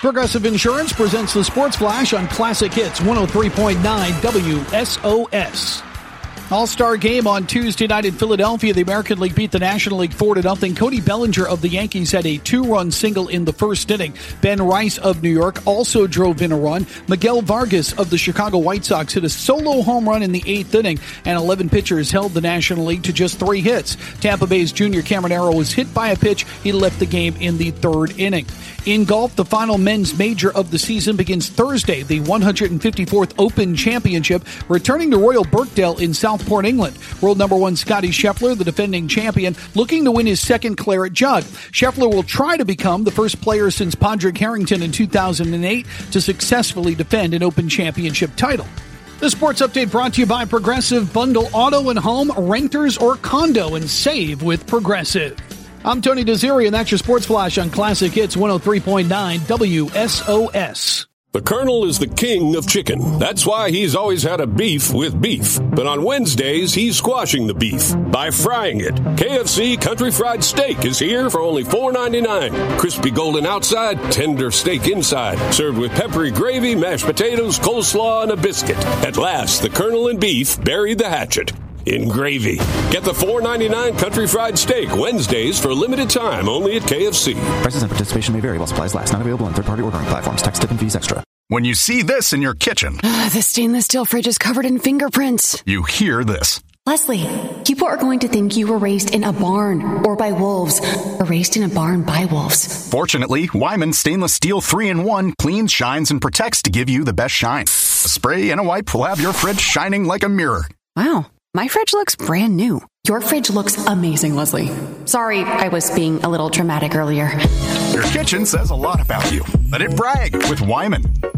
Progressive Insurance presents the Sports Flash on Classic Hits 103.9 WSOS. All-Star game on Tuesday night in Philadelphia. The American League beat the National League 4-0. Cody Bellinger of the Yankees had a 2-run single in the first inning. Ben Rice of New York also drove in a run. Miguel Vargas of the Chicago White Sox hit a solo home run in the 8th inning, and 11 pitchers held the National League to just 3 hits. Tampa Bay's Junior Caminero was hit by a pitch. He left the game in the 3rd inning. In golf, the final men's major of the season begins Thursday, the 154th Open Championship, returning to Royal Birkdale in Southport, England. World number 1 Scottie Scheffler, the defending champion, looking to win his 2nd Claret Jug. Scheffler will try to become the first player since Padraig Harrington in 2008 to successfully defend an Open Championship title. The sports update brought to you by Progressive. Bundle auto and home, renters or condo, and save with Progressive. I'm Tony Desiri, and that's your Sports Flash on Classic Hits 103.9 WSOS. The Colonel is the king of chicken. That's why he's always had a beef with beef. But on Wednesdays, he's squashing the beef by frying it. KFC Country Fried Steak is here for only $4.99. Crispy golden outside, tender steak inside. Served with peppery gravy, mashed potatoes, coleslaw, and a biscuit. At last, the Colonel and beef buried the hatchet in gravy. Get the $4.99 Country Fried Steak Wednesdays for a limited time only at KFC. Prices and participation may vary while supplies last. Not available on third-party ordering platforms. Tax, tip, and fees extra. When you see this in your kitchen, the stainless steel fridge is covered in fingerprints. You hear this. Leslie, people are going to think you were raised in a barn or by wolves, or raised in a barn by wolves. Fortunately, Wyman Stainless Steel 3-in-1 cleans, shines, and protects to give you the best shine. A spray and a wipe will have your fridge shining like a mirror. Wow. My fridge looks brand new. Your fridge looks amazing, Leslie. Sorry, I was being a little dramatic earlier. Your kitchen says a lot about you. Let it brag with Wyman.